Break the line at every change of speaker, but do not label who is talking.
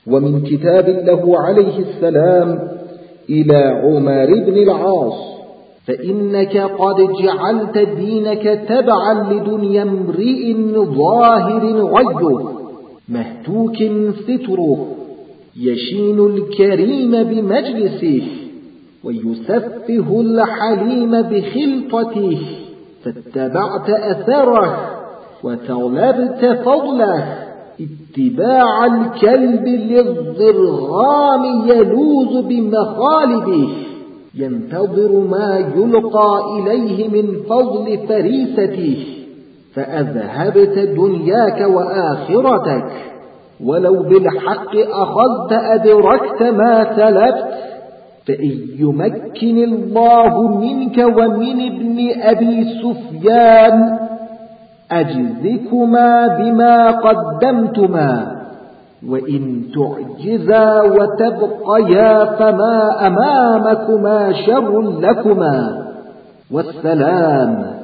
ومن كتاب له عليه السلام إلى عمر بن العاص: فإنك قد جعلت دينك تبعا لدنيا امرئ ظاهر غيه مهتوك ستره، يشين الكريم بمجلسه ويسفه الحليم بخلطته، فاتبعت أثره وطلبت فضله اتباع الكلب للضرغام يلوذ بمخالبه، ينتظر ما يلقى إليه من فضل فريسته، فأذهبت دنياك وآخرتك، ولو بالحق أخذت أدركت ما سلفت، فإن يمكن الله منك ومن ابن أبي سفيان أجزكما بما قدمتما، وإن تعجزا وتبقيا فما أمامكما شر لكما، والسلام.